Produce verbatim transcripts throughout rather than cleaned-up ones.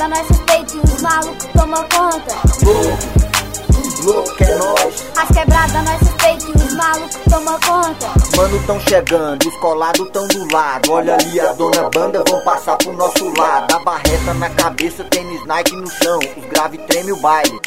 quebradas nós respeita e os malucos toma conta. Louco, louco é nós. As quebradas nós respeita e os malucos toma conta. Mano tão chegando, os colados tão do lado. Olha ali a dona banda, vão passar pro nosso lado. A barreta na cabeça, tênis Nike no chão. Os grave treme o baile.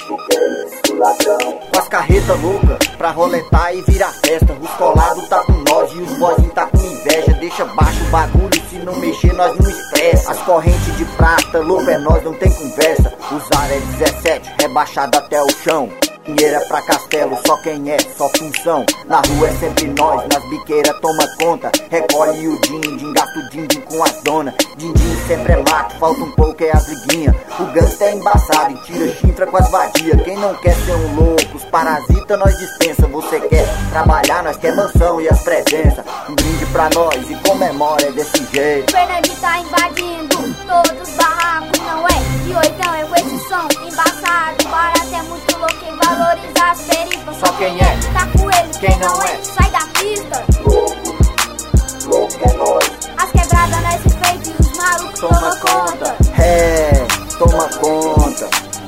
Com as carretas loucas, pra roletar e virar festa. Os colados tá com nós e os bozinhos tá com inveja. Deixa baixo o bagulho, se não mexer nós não estressa. As correntes de prata, louco é nós, não tem conversa. Usar é dezessete, rebaixado até o chão. Dinheiro é pra castelo, só quem é, só função. Na rua é sempre nós, nas biqueiras toma conta. Recolhe o din-din, gasta o din-din com as donas. Din-din sempre é mato, falta um pouco é as liguinhas. O gangsta é embaçado e tira chifra com as vadias. Quem não quer ser um louco, os parasitas nós dispensa. Você quer trabalhar, nós quer mansão e as presenças. Um brinde pra nós e comemora, é desse jeito. Fernandinho tá invadindo todos os barracos, não é? De oitão é com esse som embaçado. Barato é muito louco, quem valoriza as perifas. Só quem é, tá com ele, quem não é, sai da pista. Louco, louco é nós. As quebradas nós respeita e os malucos toma, toma conta. É, toma conta.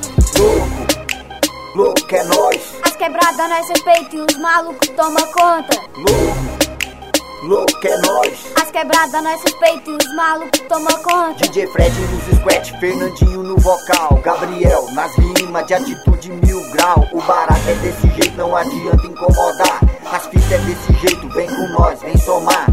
Louco, louco é nós. As quebradas nós respeita e os malucos toma conta. Louco, louco é nós. As quebradas nós respeita e os malucos toma conta. D J Fred nos squat, Fernandinho no vocal, Gabriel nas rimas de atitude mil grau. O barato é desse jeito, não adianta incomodar. As fitas é desse jeito, vem com nós, vem somar.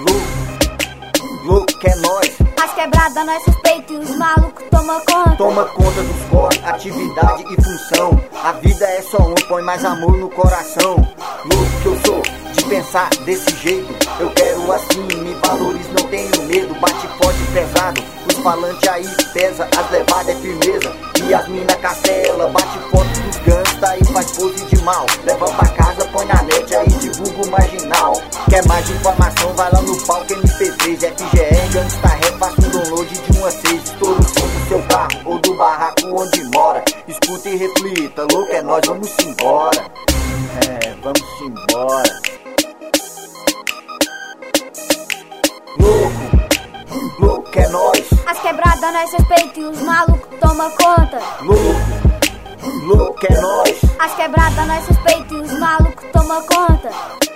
Louco, louco é nós. As quebradas nós respeita e os malucos toma conta. Toma conta dos corre, atividade e função. A vida é só um, põe mais amor no coração. Louco que eu sou, de pensar desse jeito. Eu quero assim, me valorizo, não tenho medo. Bate forte e pesado, os falantes aí pesa. As levadas é firmeza, e as mina castela. Bate forte dos gangsta e faz pose de mal. Leva pra casa, põe na net, aí divulga o marginal. Quer mais informação, vai lá no palco M P três. F G E, gangsta rap, faça um download de um a seis. Estoura o som do seu carro ou do barraco onde mora. Escuta e reflita, louco é nós, vamos embora. É, vamos embora. Louco, louco é nós. As quebradas nós respeita e os malucos toma conta. Louco, louco é nós. As quebradas nós respeita e os malucos toma conta.